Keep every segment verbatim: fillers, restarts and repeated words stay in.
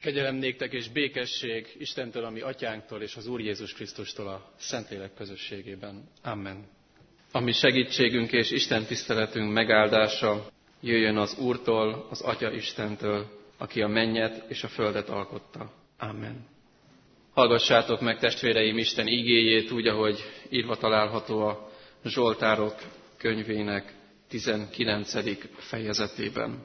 Kegyelem néktek és békesség Istentől, a mi atyánktól és az Úr Jézus Krisztustól a Szentlélek közösségében. Amen. A mi segítségünk és Isten tiszteletünk megáldása jöjjön az Úrtól, az Atya Istentől, aki a mennyet és a földet alkotta. Amen. Hallgassátok meg, testvéreim, Isten igéjét úgy, ahogy írva található a Zsoltárok könyvének tizenkilencedik fejezetében.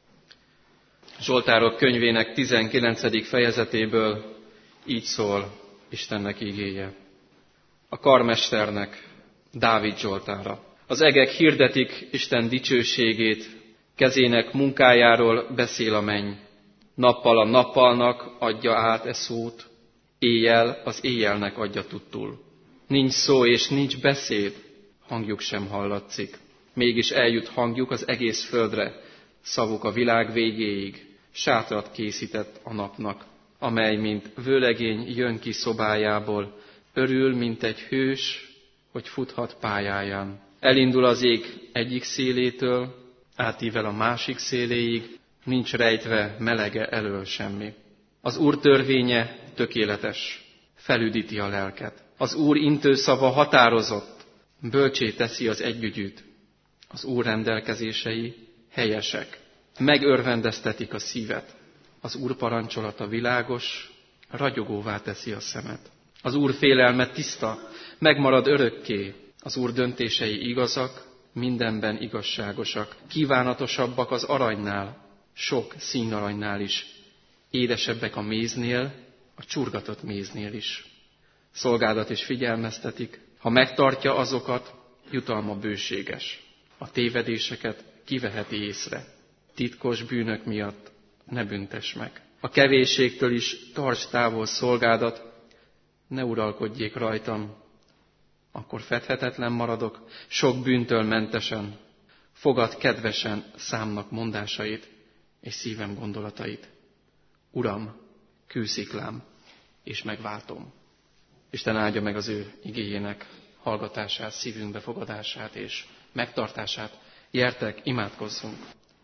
Zsoltárok könyvének tizenkilencedik fejezetéből így szól Istennek igéje. A karmesternek, Dávid zsoltára. Az egek hirdetik Isten dicsőségét, kezének munkájáról beszél a menny. Nappal a nappalnak adja át e szót, éjjel az éjjelnek adja tudtul. Nincs szó és nincs beszéd, hangjuk sem hallatszik. Mégis eljut hangjuk az egész földre, szavuk a világ végéig. Sátrat készített a napnak, amely, mint vőlegény jön ki szobájából, örül, mint egy hős, hogy futhat pályáján. Elindul az ég egyik szélétől, átível a másik széléig, nincs rejtve melege elől semmi. Az Úr törvénye tökéletes, felüdíti a lelket. Az Úr intőszava határozott, bölcsé teszi az együgyűt. Az Úr rendelkezései helyesek, megörvendeztetik a szívet. Az Úr parancsolata világos, ragyogóvá teszi a szemet. Az Úr félelme tiszta, megmarad örökké. Az Úr döntései igazak, mindenben igazságosak. Kívánatosabbak az aranynál, sok színaranynál is. Édesebbek a méznél, a csurgatott méznél is. Szolgádat is figyelmeztetik, ha megtartja azokat, jutalma bőséges. A tévedéseket kiveheti észre. Titkos bűnök miatt ne büntess meg. A kevésségtől is tarts távol szolgádat, ne uralkodjék rajtam, akkor fedhetetlen maradok, sok bűntől mentesen. Fogad kedvesen számnak mondásait és szívem gondolatait. Uram, kősziklám, és megváltom. Isten áldja meg az ő igéjének hallgatását, szívünkbe fogadását és megtartását. Gyertek, imádkozzunk!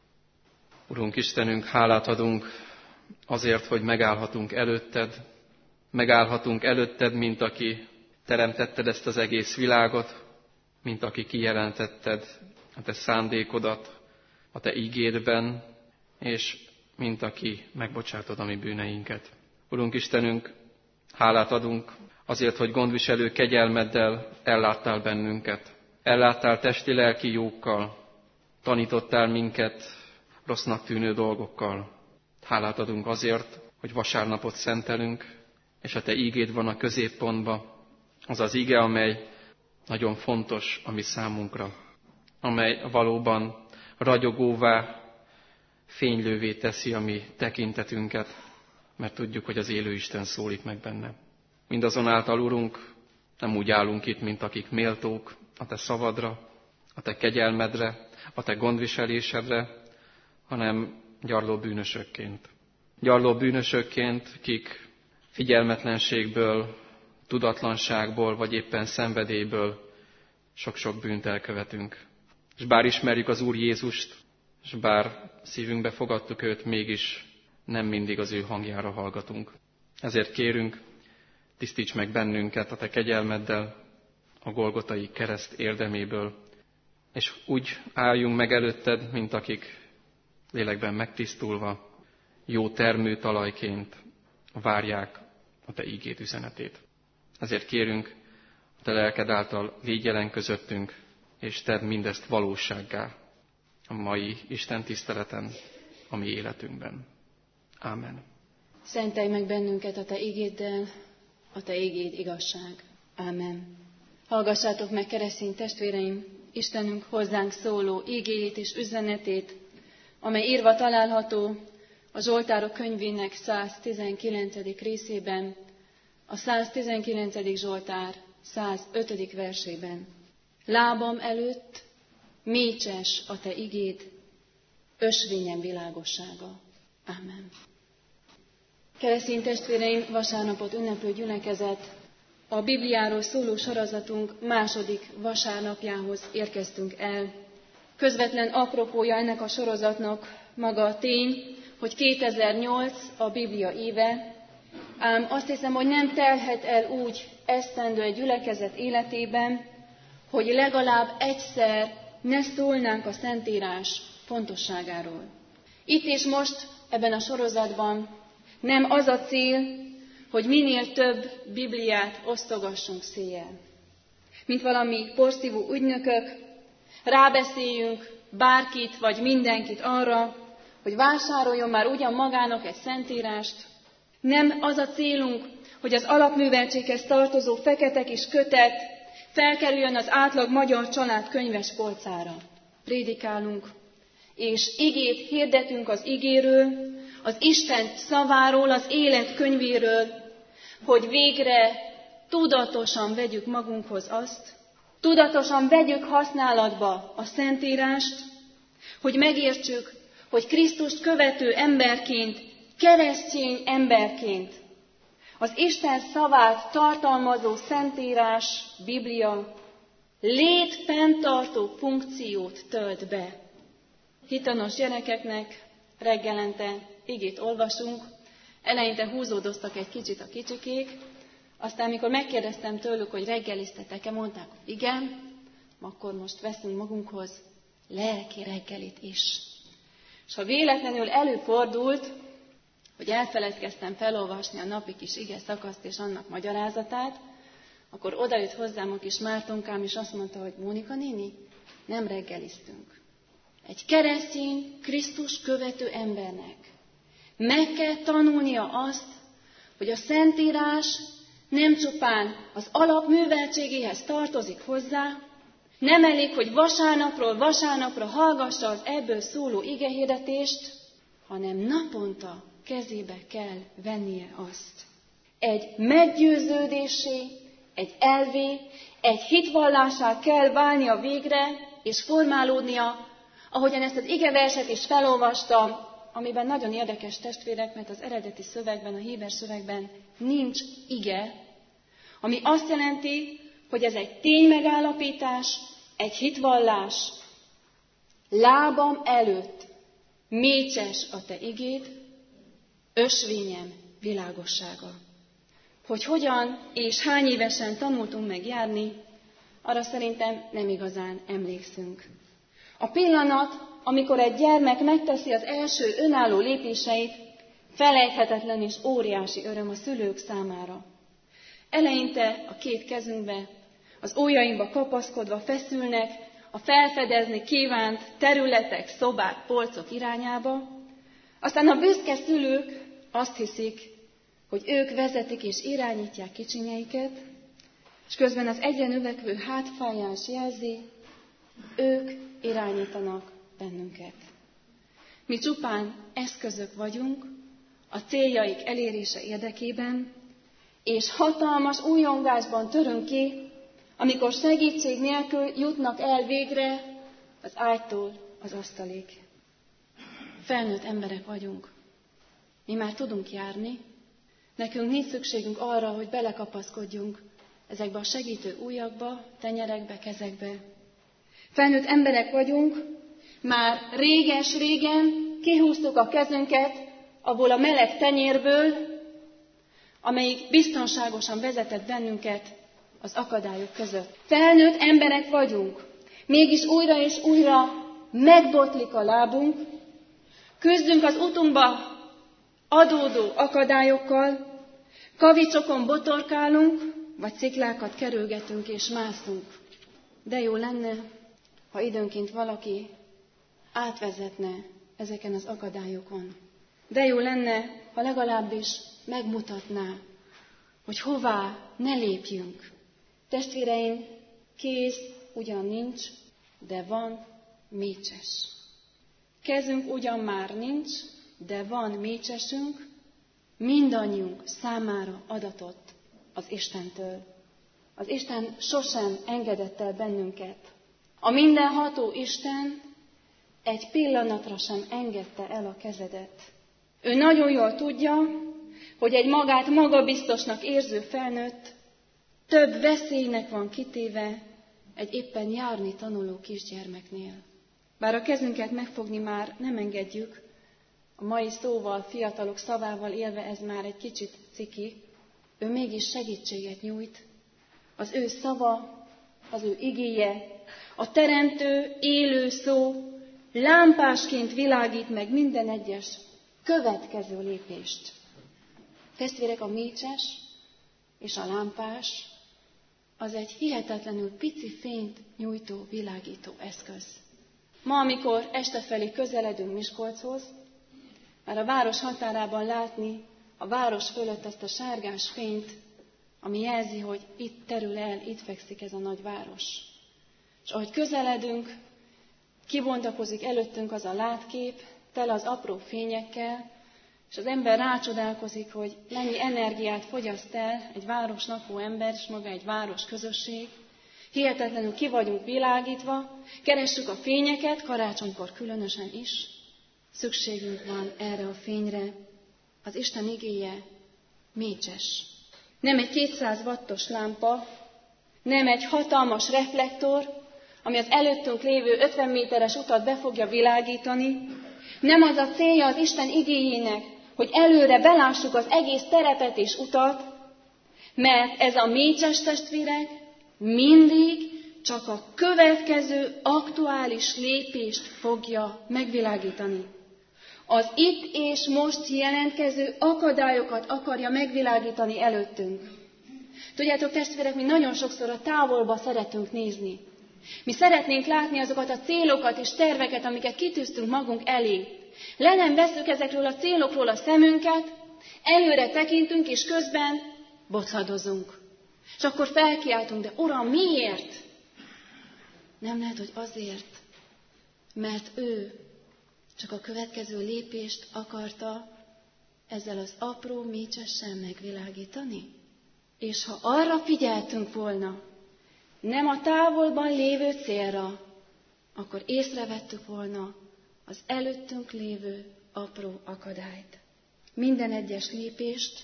Urunk Istenünk, hálát adunk azért, hogy megállhatunk előtted, megállhatunk előtted, mint aki teremtetted ezt az egész világot, mint aki kijelentetted a te szándékodat a te ígédben, és mint aki megbocsátod a mi bűneinket. Urunk Istenünk, hálát adunk azért, hogy gondviselő kegyelmeddel elláttál bennünket. Elláttál testi-lelki jókkal, tanítottál minket rossznak tűnő dolgokkal. Hálát adunk azért, hogy vasárnapot szentelünk, és a te ígéd van a középpontban. Az az íge, amely nagyon fontos a mi számunkra, amely valóban ragyogóvá, fénylővé teszi a mi tekintetünket, mert tudjuk, hogy az élő Isten szólít meg benne. Mindazonáltal, Urunk, nem úgy állunk itt, mint akik méltók a te szavadra, a te kegyelmedre, a te gondviselésedre, hanem gyarló bűnösökként. Gyarló bűnösökként, kik figyelmetlenségből, tudatlanságból, vagy éppen szenvedélyből sok-sok bűnt elkövetünk. És bár ismerjük az Úr Jézust, és bár szívünkbe fogadtuk őt, mégis nem mindig az ő hangjára hallgatunk. Ezért kérünk, tisztíts meg bennünket a te kegyelmeddel, a Golgotai kereszt érdeméből, és úgy álljunk meg előtted, mint akik lélekben megtisztulva, jó termőtalajként várják a te ígéd üzenetét. Ezért kérünk, a te lelked által légy jelen közöttünk, és tedd mindezt valósággá a mai Isten tiszteleten, a mi életünkben. Ámen. Szentelj meg bennünket a te ígéddel, a te ígéd igazság. Ámen. Hallgassátok meg, keresztény testvéreim, Istenünk hozzánk szóló ígéjét és üzenetét, amely írva található a Zsoltárok könyvének száztizenkilencedik részében, a száztizenkilencedik Zsoltár százötödik versében. Lábam előtt mécses a te igéd, ösvényem világossága. Ámen. Keresztény testvéreim, vasárnapot ünneplő gyülekezet, a Bibliáról szóló sorozatunk második vasárnapjához érkeztünk el. Közvetlen apropója ennek a sorozatnak maga a tény, hogy kétezer-nyolc a Biblia éve, ám azt hiszem, hogy nem telhet el úgy esztendő egy gyülekezet életében, hogy legalább egyszer ne szólnánk a Szentírás fontosságáról. Itt és most, ebben a sorozatban nem az a cél, hogy minél több Bibliát osztogassunk széjjel. Mint valami porszívó ügynökök, rábeszéljünk bárkit vagy mindenkit arra, hogy vásároljon már ugyan magának egy szentírást. Nem az a célunk, hogy az alapműveltséghez tartozó fekete kis kötet felkerüljön az átlag magyar család könyves polcára. Prédikálunk, és igét hirdetünk az igéről, az Isten szaváról, az élet könyvéről, hogy végre tudatosan vegyük magunkhoz azt, tudatosan vegyük használatba a Szentírást, hogy megértsük, hogy Krisztust követő emberként, keresztény emberként az Isten szavát tartalmazó Szentírás, Biblia létfenntartó funkciót tölt be. Hitanos gyerekeknek reggelente igét olvasunk, eleinte húzódoztak egy kicsit a kicsikék, aztán, mikor megkérdeztem tőlük, hogy reggeliztetek-e, mondták, hogy igen, akkor most veszünk magunkhoz lelki reggelit is. És ha véletlenül előfordult, hogy elfeledkeztem felolvasni a napi kis ige szakaszt és annak magyarázatát, akkor odajött hozzám a kis Mártonkám, és azt mondta, hogy Mónika néni, nem reggeliztünk. Egy keresztény, Krisztus követő embernek meg kell tanulnia azt, hogy a Szentírás nem csupán az alapműveltségéhez tartozik hozzá, nem elég, hogy vasárnapról vasárnapra hallgassa az ebből szóló igehirdetést, hanem naponta kezébe kell vennie azt. Egy meggyőződésé, egy elvé, egy hitvallásá kell válnia végre, és formálódnia, ahogyan ezt az igeverset is felolvastam, amiben nagyon érdekes testvérek, mert az eredeti szövegben, a héber szövegben nincs ige, ami azt jelenti, hogy ez egy ténymegállapítás, egy hitvallás. Lábam előtt mécses a te igéd, ösvényem világossága. Hogy hogyan és hány évesen tanultunk meg járni, arra szerintem nem igazán emlékszünk. A pillanat, amikor egy gyermek megteszi az első önálló lépéseit, felejthetetlen és óriási öröm a szülők számára. Eleinte a két kezünkbe, az ujjainkba kapaszkodva feszülnek a felfedezni kívánt területek, szobák, polcok irányába, aztán a büszke szülők azt hiszik, hogy ők vezetik és irányítják kicsinyeiket, és közben az egyre növekvő hátfájás jelzi, ők irányítanak bennünket. Mi csupán eszközök vagyunk a céljaik elérése érdekében, és hatalmas újongásban törünk ki, amikor segítség nélkül jutnak el végre az ágytól az asztalig. Felnőtt emberek vagyunk. Mi már tudunk járni, nekünk nincs szükségünk arra, hogy belekapaszkodjunk ezekbe a segítő ujjakba, tenyerekbe, kezekbe. Felnőtt emberek vagyunk, már réges-régen kihúztuk a kezünket abból a meleg tenyérből, amelyik biztonságosan vezetett bennünket az akadályok között. Felnőtt emberek vagyunk, mégis újra és újra megbotlik a lábunk, küzdünk az utunkba adódó akadályokkal, kavicsokon botorkálunk, vagy sziklákat kerülgetünk és mászunk. De jó lenne, ha időnként valaki átvezetne ezeken az akadályokon. De jó lenne, ha legalábbis megmutatná, hogy hová ne lépjünk. Testvéreim, kéz ugyan nincs, de van mécses. Kezünk ugyan már nincs, de van mécsesünk, mindannyiunk számára adatott az Istentől. Az Isten sosem engedett el bennünket. A mindenható Isten egy pillanatra sem engedte el a kezedet. Ő nagyon jól tudja, hogy egy magát magabiztosnak érző felnőtt több veszélynek van kitéve egy éppen járni tanuló kisgyermeknél. Bár a kezünket megfogni már nem engedjük, a mai szóval, fiatalok szavával élve ez már egy kicsit ciki, ő mégis segítséget nyújt. Az ő szava, az ő igéje, a teremtő, élő szó lámpásként világít meg minden egyes következő lépést. Testvérek, a mécses és a lámpás az egy hihetetlenül pici fényt nyújtó, világító eszköz. Ma, amikor estefelé közeledünk Miskolchoz, már a város határában látni a város fölött ezt a sárgás fényt, ami jelzi, hogy itt terül el, itt fekszik ez a nagy város. És ahogy közeledünk, kibontakozik előttünk az a látkép, tele az apró fényekkel, és az ember rácsodálkozik, hogy mennyi energiát fogyaszt el egy város lakó ember, és maga egy város közösség. Hihetetlenül ki vagyunk világítva, keressük a fényeket, karácsonykor különösen is. Szükségünk van erre a fényre. Az Isten igéje mécses. Nem egy kétszáz wattos lámpa, nem egy hatalmas reflektor, ami az előttünk lévő ötven méteres utat be fogja világítani. Nem az a célja az Isten igéjének, hogy előre belássuk az egész terepet és utat, mert ez a mécses, testvérek mindig csak a következő aktuális lépést fogja megvilágítani. Az itt és most jelentkező akadályokat akarja megvilágítani előttünk. Tudjátok, testvérek, mi nagyon sokszor a távolba szeretünk nézni. Mi szeretnénk látni azokat a célokat és terveket, amiket kitűztünk magunk elé. Le nem veszük ezekről a célokról a szemünket, előre tekintünk, és közben bothadozunk. És akkor felkiáltunk, de Uram, miért? Nem lehet, hogy azért, mert ő csak a következő lépést akarta ezzel az apró mécsessel megvilágítani. És ha arra figyeltünk volna, nem a távolban lévő célra, akkor észrevettük volna az előttünk lévő apró akadályt. Minden egyes lépést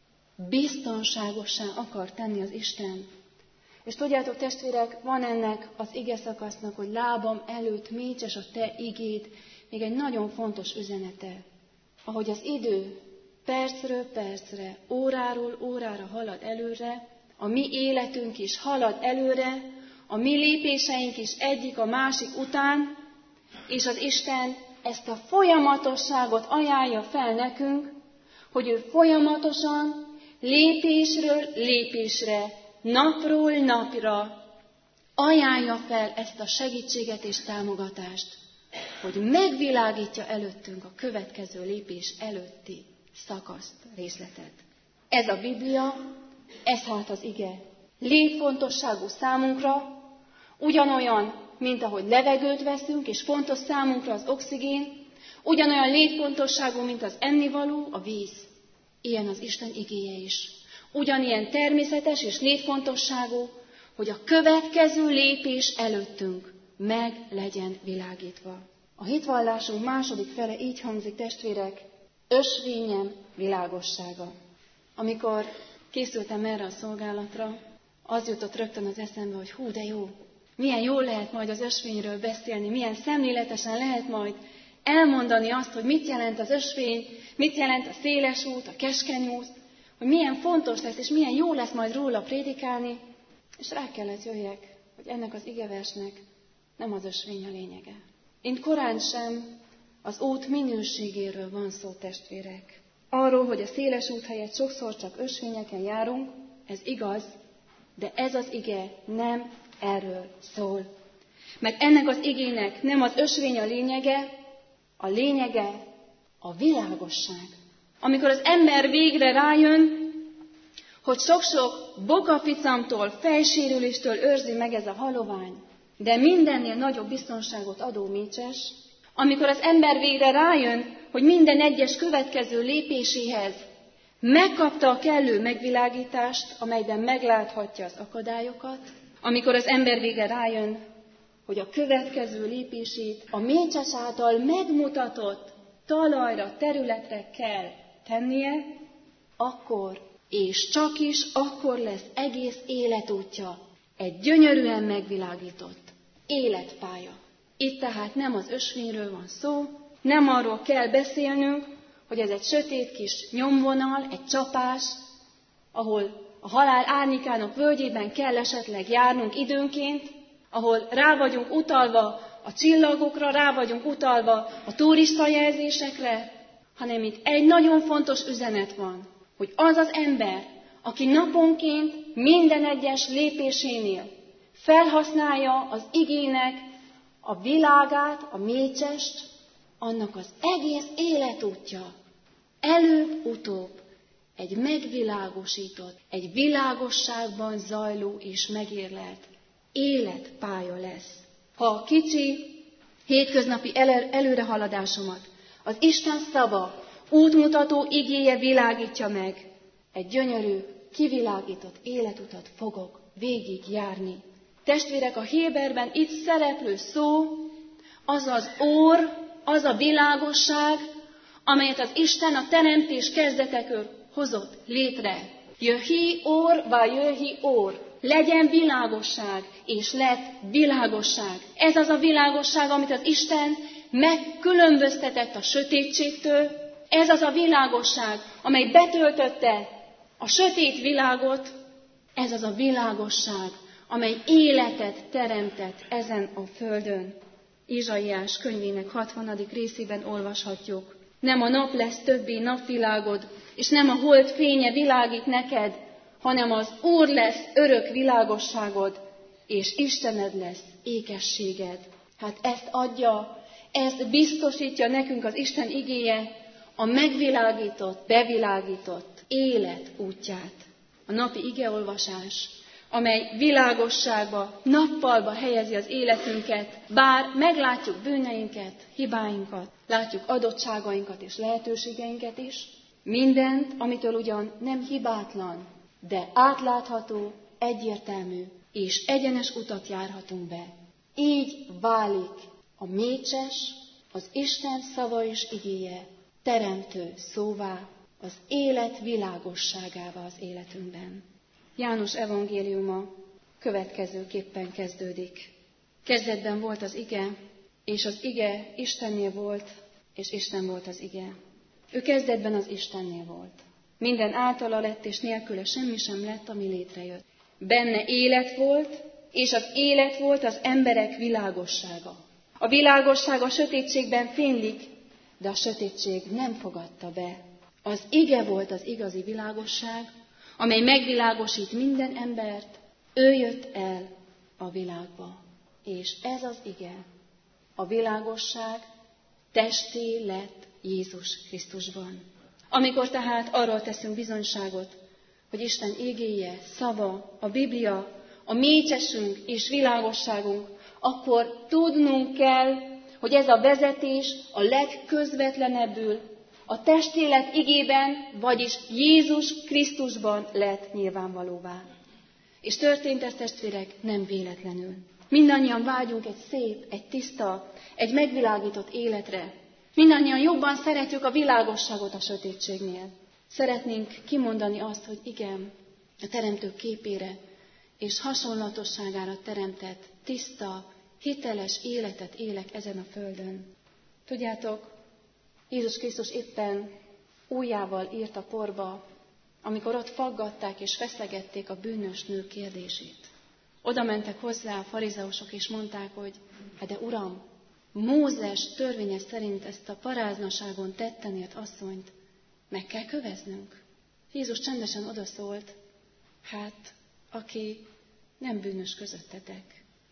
biztonságossá akar tenni az Isten. És tudjátok, testvérek, van ennek az ige szakasznak, hogy lábam előtt mécses a te igéd, még egy nagyon fontos üzenete. Ahogy az idő percről percre, óráról órára halad előre, a mi életünk is halad előre, a mi lépéseink is egyik a másik után, és az Isten ezt a folyamatosságot ajánlja fel nekünk, hogy ő folyamatosan, lépésről lépésre, napról napra ajánlja fel ezt a segítséget és támogatást, hogy megvilágítja előttünk a következő lépés előtti szakaszt, részletet. Ez a Biblia, ez hát az ige. Létfontosságú számunkra, ugyanolyan, mint ahogy levegőt veszünk, és fontos számunkra az oxigén, ugyanolyan létfontosságú, mint az ennivaló, a víz. Ilyen az Isten igéje is. Ugyanilyen természetes és létfontosságú, hogy a következő lépés előttünk meg legyen világítva. A hitvallásunk második fele így hangzik, testvérek, ösvényem világossága. Amikor készültem erre a szolgálatra, az jutott rögtön az eszembe, hogy hú, de jó, milyen jól lehet majd az ösvényről beszélni, milyen szemléletesen lehet majd elmondani azt, hogy mit jelent az ösvény, mit jelent a széles út, a keskeny út, hogy milyen fontos lesz, és milyen jó lesz majd róla prédikálni, és rá kellett jöjjek, hogy ennek az igeversnek nem az ösvény a lényege. Én korán sem az út minőségéről van szó, testvérek. Arról, hogy a széles út helyett sokszor csak ösvényeken járunk, ez igaz, de ez az ige nem erről szól. Mert ennek az igének nem az ösvény a lényege, a lényege a világosság. Amikor az ember végre rájön, hogy sok-sok bokaficamtól, fejsérüléstől őrzi meg ez a halovány, de mindennél nagyobb biztonságot adó mécses, amikor az ember végre rájön, hogy minden egyes következő lépéséhez megkapta a kellő megvilágítást, amelyben megláthatja az akadályokat, amikor az ember végre rájön, hogy a következő lépését a mécses által megmutatott talajra, területre kell tennie, akkor és csak is akkor lesz egész életútja egy gyönyörűen megvilágított életpálya. Itt tehát nem az ösvényről van szó, Nem arról kell beszélnünk, hogy ez egy sötét kis nyomvonal, egy csapás, ahol a halál árnyékának völgyében kell esetleg járnunk időnként, ahol rá vagyunk utalva a csillagokra, rá vagyunk utalva a turistajelzésekre, hanem itt egy nagyon fontos üzenet van, hogy az az ember, aki naponként minden egyes lépésénél felhasználja az igének a világát, a mécsest, annak az egész életútja előbb-utóbb egy megvilágosított, egy világosságban zajló és megérlelt életpálya lesz. Ha a kicsi, hétköznapi el- előrehaladásomat az Isten szava, útmutató igéje világítja meg, egy gyönyörű, kivilágított életutat fogok végigjárni. Testvérek, a Héberben itt szereplő szó, az az orr, az a világosság, amelyet az Isten a teremtés kezdetekor hozott létre. Jöhi orr, vagy jöhi orr. Legyen világosság, és lett világosság. Ez az a világosság, amit az Isten megkülönböztetett a sötétségtől. Ez az a világosság, amely betöltötte a sötét világot. Ez az a világosság, amely életet teremtett ezen a földön. Ézsaiás könyvének hatvanadik részében olvashatjuk. Nem a nap lesz többé napvilágod, és nem a hold fénye világít neked, hanem az Úr lesz örök világosságod, és Istened lesz ékességed. Hát ezt adja, ezt biztosítja nekünk az Isten igéje, a megvilágított, bevilágított élet útját. A napi igeolvasás, amely világosságba, nappalba helyezi az életünket, bár meglátjuk bűneinket, hibáinkat, látjuk adottságainkat és lehetőségeinket is, mindent, amitől ugyan nem hibátlan, de átlátható, egyértelmű és egyenes utat járhatunk be. Így válik a mécses, az Isten szava és igéje teremtő szóvá, az élet világosságává az életünkben. János evangéliuma következőképpen kezdődik. Kezdetben volt az ige, és az ige Istennél volt, és Isten volt az ige. Ő kezdetben az Istennél volt. Minden általa lett, és nélküle semmi sem lett, ami létrejött. Benne élet volt, és az élet volt az emberek világossága. A világosság a sötétségben fénylik, de a sötétség nem fogadta be. Az ige volt az igazi világosság, amely megvilágosít minden embert, ő jött el a világba. És ez az ige, a világosság testé lett Jézus Krisztusban. Amikor tehát arról teszünk bizonyságot, hogy Isten igéje, szava, a Biblia, a mécsesünk és világosságunk, akkor tudnunk kell, hogy ez a vezetés a legközvetlenebbül a testélet igében, vagyis Jézus Krisztusban lett nyilvánvalóvá. És történt ez, testvérek, nem véletlenül. Mindannyian vágyunk egy szép, egy tiszta, egy megvilágított életre. Mindannyian jobban szeretjük a világosságot a sötétségnél. Szeretnénk kimondani azt, hogy igen, a Teremtő képére és hasonlatosságára teremtett, tiszta, hiteles életet élek ezen a földön. Tudjátok, Jézus Krisztus éppen ujjával írt a porba, amikor ott faggatták és feszegették a bűnös nő kérdését. Oda mentek hozzá a farizeusok és mondták, hogy hát de Uram, Mózes törvénye szerint ezt a paráznaságon tetten ért asszonyt meg kell köveznünk. Jézus csendesen odaszólt, hát aki nem bűnös közöttetek,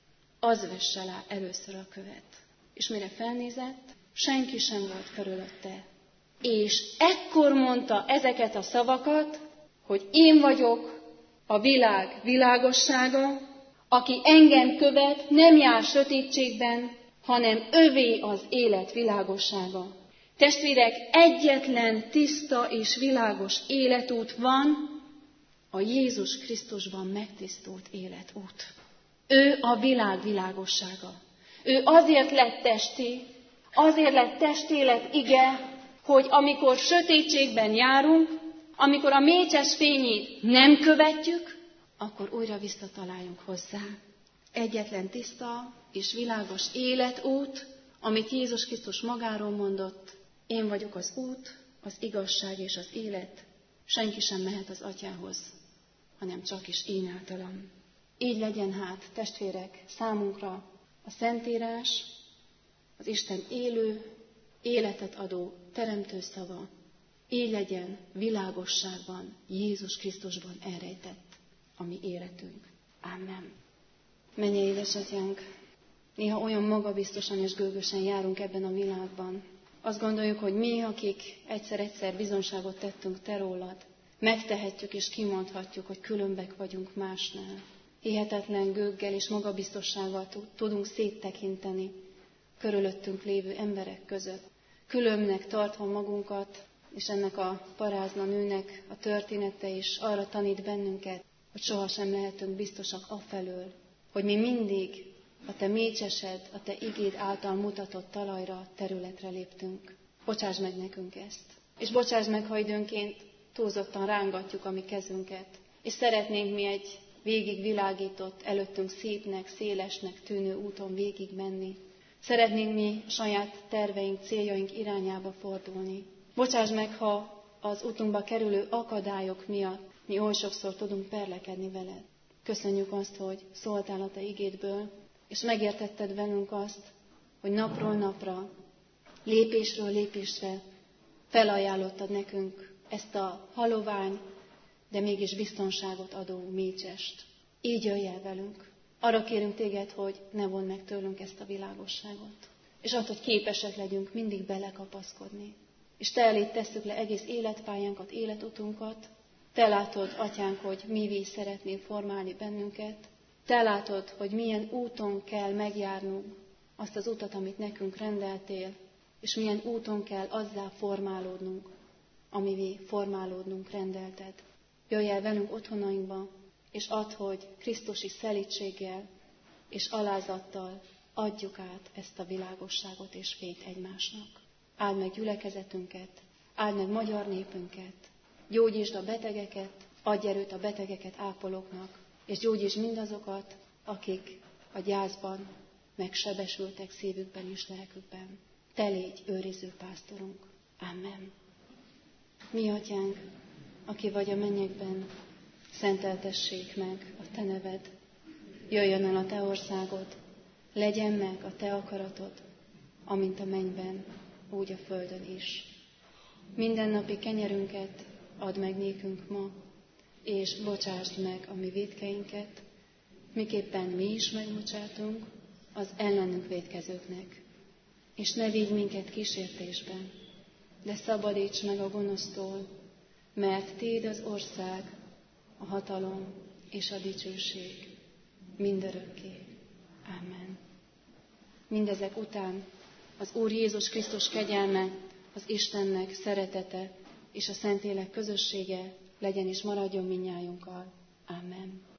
az vesse rá először a követ. És mire felnézett, senki sem volt körülötte. És ekkor mondta ezeket a szavakat, hogy én vagyok a világ világossága, aki engem követ, nem jár sötétségben, hanem övé az élet világossága. Testvérek, egyetlen tiszta és világos életút van, a Jézus Krisztusban megtisztult életút. Ő a világ világossága. Ő azért lett testi, azért lett testélet ige, hogy amikor sötétségben járunk, amikor a mécses fényét nem követjük, akkor újra visszataláljunk hozzá. Egyetlen tiszta és világos életút amit Jézus Krisztus magáról mondott, én vagyok az út, az igazság és az élet, senki sem mehet az Atyához, hanem csak is én általam. Így legyen hát, testvérek, számunkra a Szentírás, az Isten élő, életet adó teremtő szava, így legyen világosságban, Jézus Krisztusban elrejtett a mi életünk. Amen. Mennyei édesatyánk, néha olyan magabiztosan és gőgösen járunk ebben a világban. Azt gondoljuk, hogy mi, akik egyszer-egyszer bizonságot tettünk te rólad, megtehetjük és kimondhatjuk, hogy különbek vagyunk másnál. Hihetetlen gőggel és magabiztossággal tudunk széttekinteni körülöttünk lévő emberek között. Különbnek tartva magunkat, és ennek a parázna nőnek a története is arra tanít bennünket, hogy sohasem lehetünk biztosak afelől, hogy mi mindig a te mécsesed, a te igéd által mutatott talajra, területre léptünk. Bocsáss meg nekünk ezt. És bocsáss meg, ha időnként túlzottan rángatjuk a mi kezünket, és szeretnénk mi egy végig világított, előttünk szépnek, szélesnek tűnő úton végig menni. Szeretnénk mi saját terveink, céljaink irányába fordulni. Bocsáss meg, ha az útunkba kerülő akadályok miatt mi oly sokszor tudunk perlekedni veled. Köszönjük azt, hogy szóltál a te igédből, és megértetted velünk azt, hogy napról napra, lépésről lépésre felajánlottad nekünk ezt a halovány, de mégis biztonságot adó mécsest. Így jöjj el velünk. Arra kérünk téged, hogy ne vondd meg tőlünk ezt a világosságot. És azt, hogy képesek legyünk mindig belekapaszkodni. És te eléd tesszük le egész életpályánkat, életutunkat. Te látod, Atyánk, hogy mivé szeretnél formálni bennünket. Te látod, hogy milyen úton kell megjárnunk azt az utat, amit nekünk rendeltél, és milyen úton kell azzá formálódnunk, amivé formálódnunk rendelted. Jöjj el velünk otthonainkba, és add, hogy krisztusi szelídséggel és alázattal adjuk át ezt a világosságot és fényt egymásnak. Áld meg gyülekezetünket, áld meg magyar népünket, gyógyítsd a betegeket, adj erőt a betegeket ápolóknak, és gyógyítsd mindazokat, akik a gyászban megsebesültek szívükben és lelkükben. Te légy őriző pásztorunk. Amen. Mi, Atyánk, aki vagy a mennyekben, szenteltessék meg a te neved. Jöjjön el a te országod, legyen meg a te akaratod, amint a mennyben, úgy a földön is. Mindennapi kenyerünket add meg nékünk ma, és bocsásd meg a mi vétkeinket, miképpen mi is megbocsátunk az ellenünk vétkezőknek. És ne vigy minket kísértésbe, de szabadíts meg a gonosztól, mert Téd az ország, a hatalom és a dicsőség mindörökké. Amen. Mindezek után az Úr Jézus Krisztus kegyelme, az Istennek szeretete és a Szentlélek közössége legyen és maradjon mindnyájunkkal. Amen.